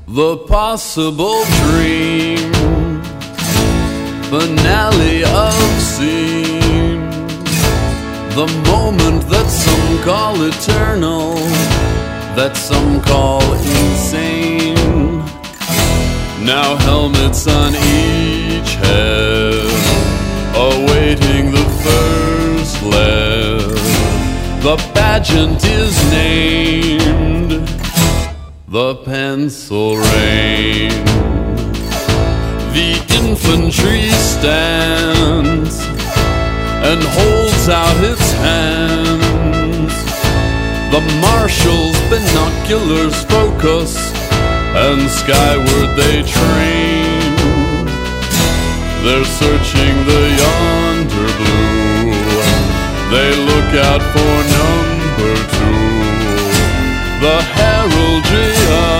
The possible dream, finale of scene, the moment that some call eternal, that some call insane. Now helmets on each head, awaiting the first lead. The pageant is named the Pencil Rain. The infantry stands and holds out its hands. The marshal's binoculars focus, and skyward they train. They're searching the yonder blue. They look out for number 2. The heraldry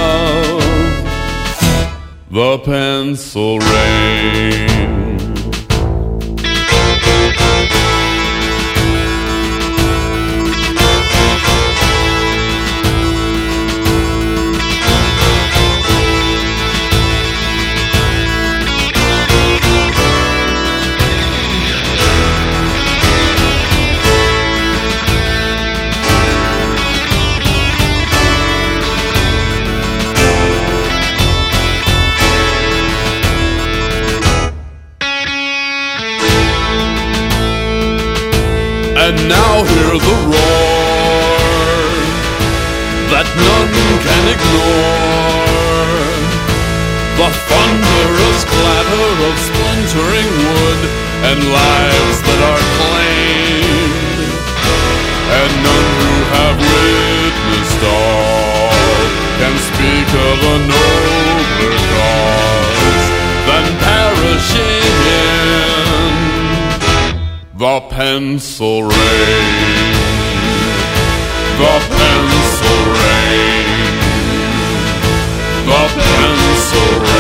of the Pencil Rain. And now hear the roar that none can ignore, the thunderous clatter of splintering wood and lives that are claimed. And none who have witnessed all can speak of a nobler cause than perishing in the Pencil Rain. The Pencil Rain. The Pencil Rain.